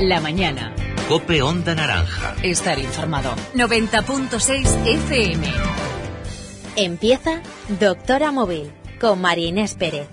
La mañana. COPE Onda Naranja. Estar informado. 90.6 FM. Empieza Doctora Móvil con María Inés Pérez.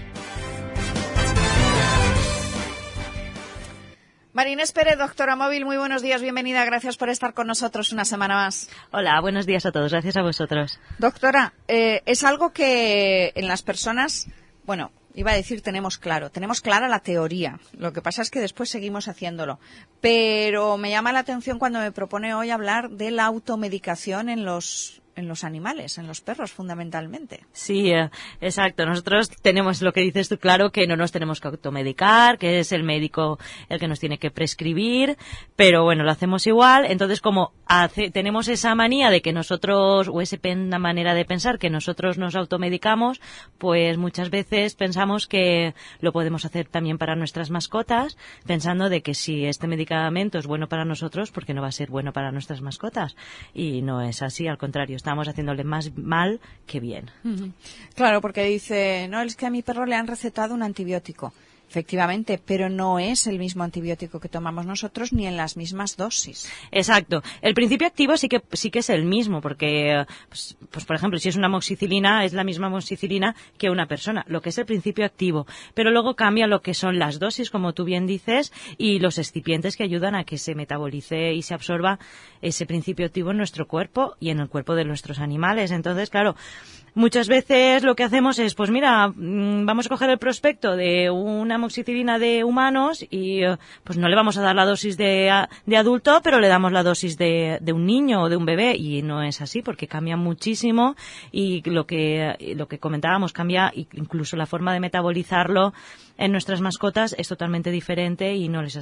María Inés Pérez, Doctora Móvil, muy buenos días, bienvenida, gracias por estar con nosotros una semana más. Hola, buenos días a todos, gracias a vosotros. Doctora, es algo que en las personas, bueno, iba a decir tenemos clara la teoría, lo que pasa es que después seguimos haciéndolo, pero me llama la atención cuando me propone hoy hablar de la automedicación en los animales, en los perros fundamentalmente. Sí, exacto. Nosotros tenemos lo que dices tú claro, que no nos tenemos que automedicar, que es el médico el que nos tiene que prescribir, pero bueno, lo hacemos igual. Entonces, como tenemos esa manía de que nosotros, o esa manera de pensar que nosotros nos automedicamos, pues muchas veces pensamos que lo podemos hacer también para nuestras mascotas, pensando de que si este medicamento es bueno para nosotros, ¿por qué no va a ser bueno para nuestras mascotas? Y no es así, al contrario. Estamos haciéndole más mal que bien. Claro, porque dice, no, es que a mi perro le han recetado un antibiótico. Efectivamente, pero no es el mismo antibiótico que tomamos nosotros ni en las mismas dosis. Exacto. El principio activo sí que es el mismo, porque, pues por ejemplo, si es una amoxicilina, es la misma amoxicilina que una persona, lo que es el principio activo. Pero luego cambia lo que son las dosis, como tú bien dices, y los excipientes que ayudan a que se metabolice y se absorba ese principio activo en nuestro cuerpo y en el cuerpo de nuestros animales. Entonces, claro, muchas veces lo que hacemos es, pues mira, vamos a coger el prospecto de una amoxicilina de humanos y pues no le vamos a dar la dosis de adulto, pero le damos la dosis de un niño o de un bebé, y no es así porque cambia muchísimo, y lo que comentábamos, cambia incluso la forma de metabolizarlo en nuestras mascotas es totalmente diferente, y no le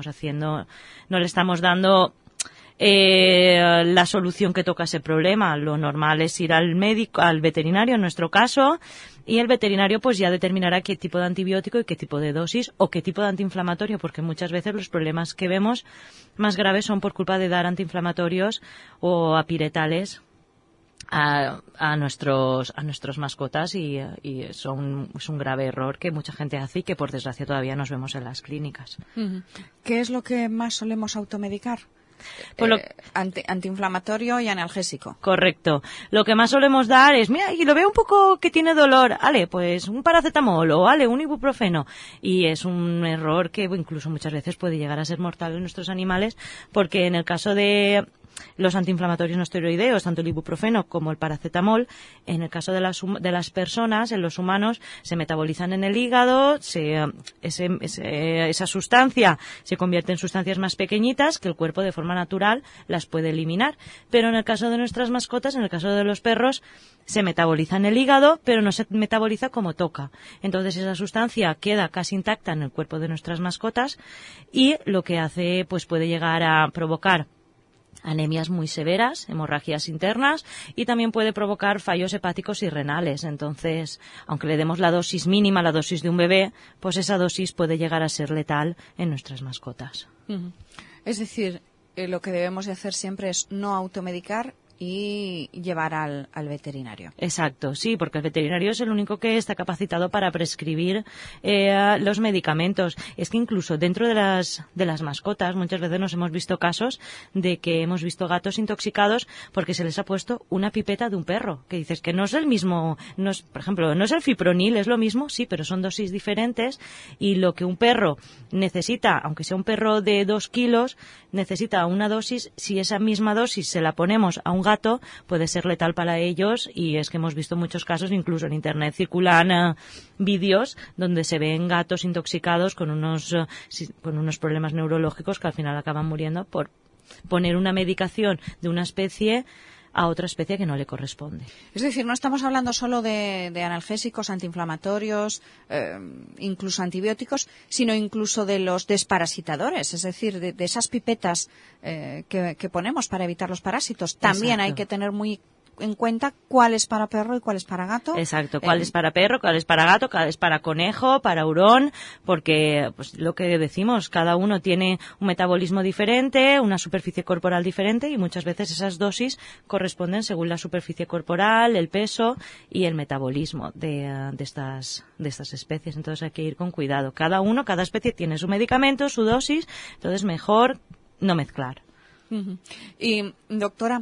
estamos dando la solución que toca ese problema. Lo normal es ir al médico, al veterinario en nuestro caso, y el veterinario pues ya determinará qué tipo de antibiótico y qué tipo de dosis o qué tipo de antiinflamatorio, porque muchas veces los problemas que vemos más graves son por culpa de dar antiinflamatorios o apiretales a nuestros mascotas, y es un grave error que mucha gente hace y que por desgracia todavía nos vemos en las clínicas. ¿Qué es lo que más solemos automedicar? Antiinflamatorio y analgésico. Correcto. Lo que más solemos dar es, mira, y lo veo un poco que tiene dolor, pues un paracetamol o un ibuprofeno, y es un error que incluso muchas veces puede llegar a ser mortal en nuestros animales, porque en el caso de los antiinflamatorios no esteroideos, tanto el ibuprofeno como el paracetamol, en el caso de las personas, en los humanos, se metabolizan en el hígado, esa sustancia se convierte en sustancias más pequeñitas que el cuerpo de forma natural las puede eliminar. Pero en el caso de nuestras mascotas, en el caso de los perros, se metaboliza en el hígado, pero no se metaboliza como toca. Entonces esa sustancia queda casi intacta en el cuerpo de nuestras mascotas, y lo que hace, pues puede llegar a provocar anemias muy severas, hemorragias internas, y también puede provocar fallos hepáticos y renales. Entonces, aunque le demos la dosis mínima, la dosis de un bebé, pues esa dosis puede llegar a ser letal en nuestras mascotas. Es decir, lo que debemos de hacer siempre es no automedicar y llevar al veterinario. Exacto, sí, porque el veterinario es el único que está capacitado para prescribir los medicamentos. Es que incluso dentro de las mascotas muchas veces nos hemos visto casos de que hemos visto gatos intoxicados porque se les ha puesto una pipeta de un perro, que dices que no es el mismo, por ejemplo, no es el fipronil, es lo mismo, sí, pero son dosis diferentes, y lo que un perro necesita, aunque sea un perro de 2 kilos, necesita una dosis. Si esa misma dosis se la ponemos a un gato, puede ser letal para ellos, y es que hemos visto muchos casos, incluso en internet circulan vídeos donde se ven gatos intoxicados con unos problemas neurológicos que al final acaban muriendo por poner una medicación de una especie a otra especie que no le corresponde. Es decir, no estamos hablando solo de analgésicos, antiinflamatorios, incluso antibióticos, sino incluso de los desparasitadores, es decir, de esas pipetas que ponemos para evitar los parásitos. También Exacto. Hay que tener muy en cuenta cuál es para perro y cuál es para gato. Exacto, cuál es para perro, cuál es para gato, cuál es para conejo, para hurón, porque pues lo que decimos, cada uno tiene un metabolismo diferente, una superficie corporal diferente y muchas veces esas dosis corresponden según la superficie corporal, el peso y el metabolismo de estas especies. Entonces hay que ir con cuidado. Cada especie tiene su medicamento, su dosis, entonces mejor no mezclar. Uh-huh. Y doctora,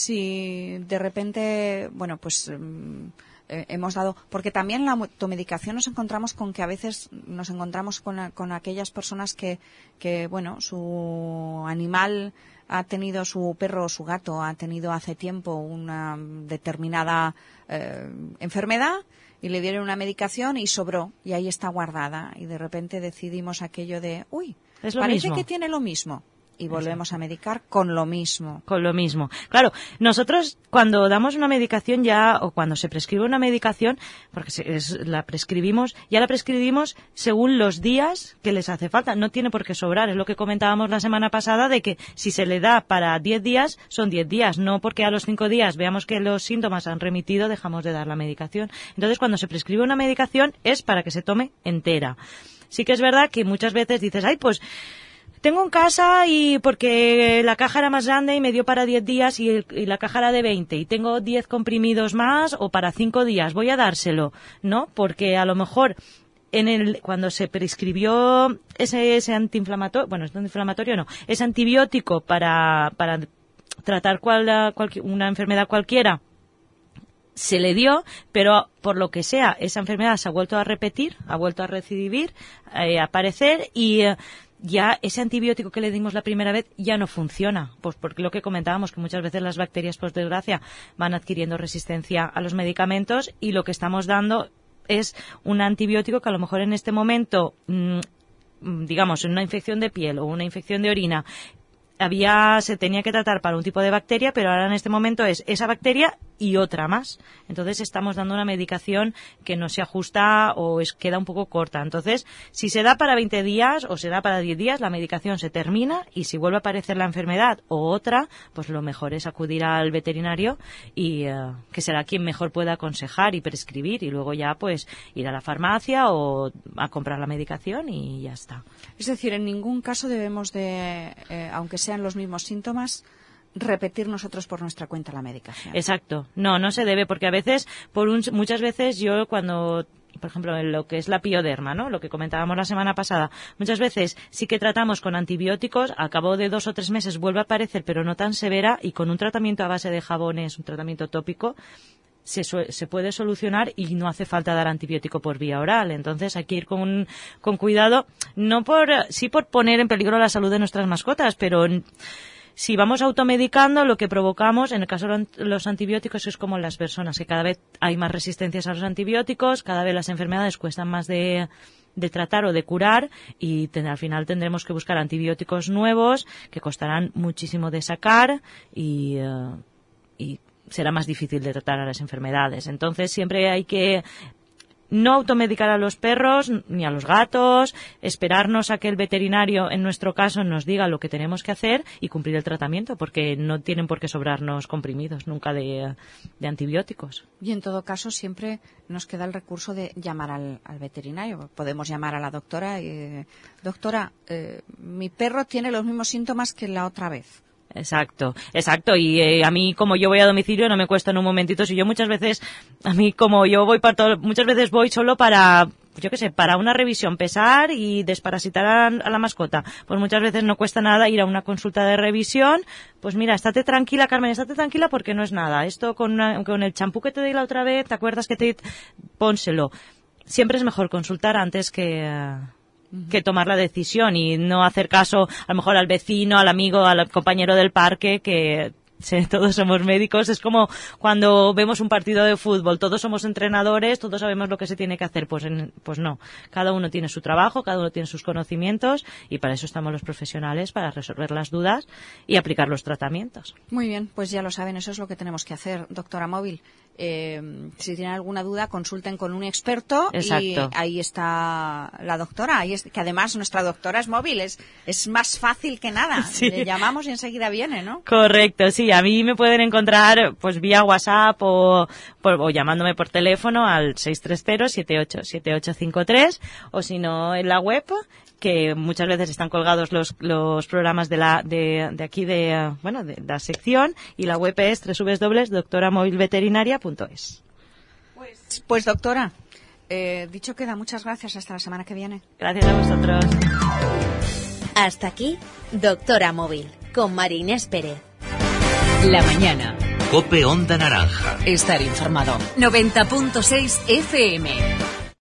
si de repente, bueno, pues hemos dado, porque también en la automedicación nos encontramos con que a veces nos encontramos con aquellas personas que bueno, su animal ha tenido, su perro o su gato ha tenido hace tiempo una determinada enfermedad y le dieron una medicación y sobró y ahí está guardada y de repente decidimos aquello de, uy, parece mismo. Que tiene lo mismo. Y volvemos a medicar con lo mismo. Con lo mismo. Claro, nosotros cuando damos una medicación ya, o cuando se prescribe una medicación, porque la prescribimos según los días que les hace falta. No tiene por qué sobrar. Es lo que comentábamos la semana pasada de que si se le da para 10 días, son 10 días. No porque a los 5 días veamos que los síntomas han remitido, dejamos de dar la medicación. Entonces, cuando se prescribe una medicación es para que se tome entera. Sí que es verdad que muchas veces dices, ay, pues tengo en casa y porque la caja era más grande y me dio para 10 días y la caja era de 20 y tengo 10 comprimidos más o para 5 días, voy a dárselo, ¿no? Porque a lo mejor cuando se prescribió ese antiinflamatorio, bueno, es antiinflamatorio no, ese antibiótico para tratar una enfermedad cualquiera, se le dio, pero por lo que sea, esa enfermedad se ha vuelto a repetir, ha vuelto a recidivir, a aparecer y ya ese antibiótico que le dimos la primera vez ya no funciona, pues porque lo que comentábamos, que muchas veces las bacterias, por desgracia, van adquiriendo resistencia a los medicamentos y lo que estamos dando es un antibiótico que a lo mejor en este momento, digamos, en una infección de piel o una infección de orina, se tenía que tratar para un tipo de bacteria, pero ahora en este momento es esa bacteria y otra más. Entonces estamos dando una medicación que no se ajusta o queda un poco corta. Entonces, si se da para 20 días o se da para 10 días, la medicación se termina y si vuelve a aparecer la enfermedad o otra, pues lo mejor es acudir al veterinario y que será quien mejor pueda aconsejar y prescribir y luego ya pues ir a la farmacia o a comprar la medicación y ya está. Es decir, en ningún caso debemos de, aunque sean los mismos síntomas, repetir nosotros por nuestra cuenta la medicación. Exacto. No se debe, porque a veces, muchas veces yo cuando, por ejemplo, en lo que es la pioderma, ¿no? Lo que comentábamos la semana pasada, muchas veces sí que tratamos con antibióticos, a cabo de 2 o 3 meses vuelve a aparecer, pero no tan severa, y con un tratamiento a base de jabones, un tratamiento tópico, se puede solucionar y no hace falta dar antibiótico por vía oral. Entonces hay que ir con cuidado, sí por poner en peligro la salud de nuestras mascotas, pero si vamos automedicando, lo que provocamos, en el caso de los antibióticos, es como en las personas, que cada vez hay más resistencias a los antibióticos, cada vez las enfermedades cuestan más de tratar o de curar y al final tendremos que buscar antibióticos nuevos que costarán muchísimo de sacar y será más difícil de tratar a las enfermedades. Entonces siempre hay que no automedicar a los perros ni a los gatos, esperarnos a que el veterinario, en nuestro caso, nos diga lo que tenemos que hacer y cumplir el tratamiento, porque no tienen por qué sobrarnos comprimidos nunca de antibióticos. Y en todo caso siempre nos queda el recurso de llamar al veterinario. Podemos llamar a la doctora y, doctora, mi perro tiene los mismos síntomas que la otra vez. Exacto. Y a mí, como yo voy a domicilio, no me cuesta en un momentito. Si yo muchas veces voy solo para, para una revisión, pesar y desparasitar a la mascota. Pues muchas veces no cuesta nada ir a una consulta de revisión. Pues mira, estate tranquila, Carmen, estate tranquila porque no es nada. Esto con el champú que te di la otra vez, ¿te acuerdas que pónselo? Siempre es mejor consultar antes que tomar la decisión y no hacer caso a lo mejor al vecino, al amigo, al compañero del parque, que todos somos médicos. Es como cuando vemos un partido de fútbol, todos somos entrenadores, todos sabemos lo que se tiene que hacer. Pues no, cada uno tiene su trabajo, cada uno tiene sus conocimientos y para eso estamos los profesionales, para resolver las dudas y aplicar los tratamientos. Muy bien, pues ya lo saben, eso es lo que tenemos que hacer, doctora Móvil. si tienen alguna duda, consulten con un experto. Exacto. Y ahí está la doctora, que además nuestra doctora es móvil, es más fácil que nada. Sí. Le llamamos y enseguida viene, ¿no? Correcto, sí, a mí me pueden encontrar pues vía WhatsApp o llamándome por teléfono al 630-787853 o si no en la web, que muchas veces están colgados los programas de la sección, y la web es www.doctoramovilveterinaria.es. Pues doctora, dicho queda, muchas gracias, hasta la semana que viene. Gracias a vosotros. Hasta aquí, Doctora Móvil, con María Inés Pérez. La mañana. COPE Onda Naranja. Estar informado. 90.6 FM.